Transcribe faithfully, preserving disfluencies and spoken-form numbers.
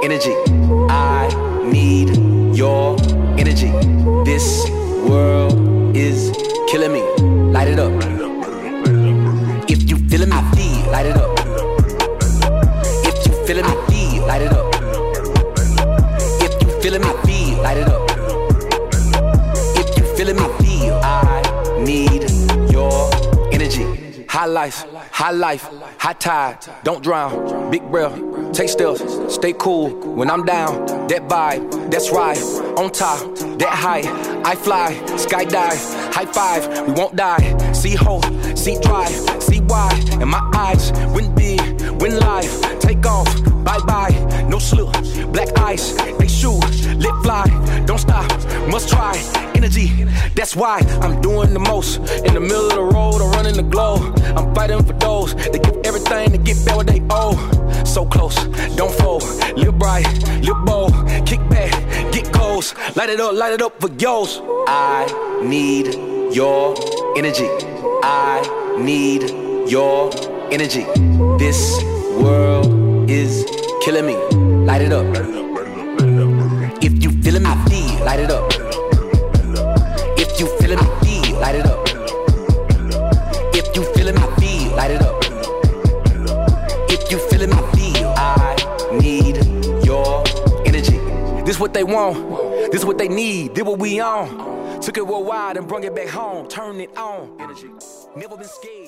energy. I need your energy. This world is killing me. Light it up. If you feelin' me, I feel. Light it up. If you feelin' me, I feel. Light it up. If you feelin' me, I feel. Light it up. If you feelin' me, I feel. I need your energy. High life, high life, high tide. Don't drown. Big breath. Take steps, stay cool when I'm down. That vibe, that's right. On top, that high, I fly, skydive, high five, we won't die. See hope, see drive, see why. And my eyes, win big, win life. Take off, bye bye, no slip. Black ice, they shoot, lit fly. Don't stop, must try. Energy, that's why I'm doing the most. In the middle of the road, I'm running the globe. I'm fighting for those that give everything to get back what they owe. So close, don't fold. Live bright, live bold. Kick back, get goals. Light it up, light it up for yours. I need your energy. I need your energy. This world is killing me. Light it up. If you feelin' me, I feel. Light it up. If you feelin' me, I feel. Light it up. If you feelin' me, I feel. Light it up. If you feelin' me, I feel. I need your energy. This what they want. This what they need. Did what we on. Took it worldwide and brung it back home. Turn it on. Energy. Never been scared.